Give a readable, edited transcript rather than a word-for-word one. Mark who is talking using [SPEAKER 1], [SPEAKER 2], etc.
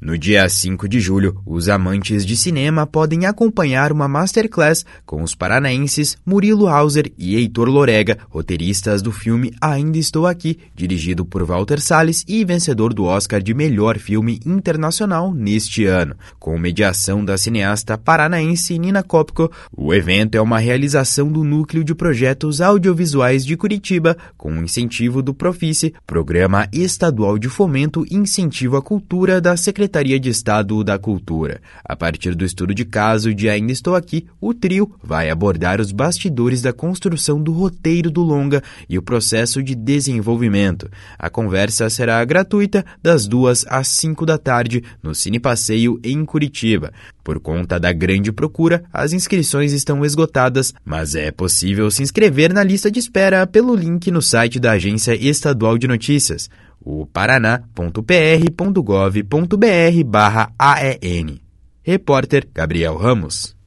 [SPEAKER 1] No dia 5 de julho, os amantes de cinema podem acompanhar uma masterclass com os paranaenses Murilo Hauser e Heitor Lorega, roteiristas do filme Ainda Estou Aqui, dirigido por Walter Salles e vencedor do Oscar de melhor filme internacional neste ano. Com mediação da cineasta paranaense Nina Kopko, o evento é uma realização do Núcleo de Projetos Audiovisuais de Curitiba, com o incentivo do Profice, Programa Estadual de Fomento e Incentivo à Cultura da Secretaria de Estado da Cultura. A partir do estudo de caso de Ainda Estou Aqui, o trio vai abordar os bastidores da construção do roteiro do longa e o processo de desenvolvimento. A conversa será gratuita das 2 às 5 da tarde no Cine Passeio em Curitiba. Por conta da grande procura, as inscrições estão esgotadas, mas é possível se inscrever na lista de espera pelo link no site da Agência Estadual de Notícias, o paraná.pr.gov.br/AEN. Repórter Gabriel Ramos.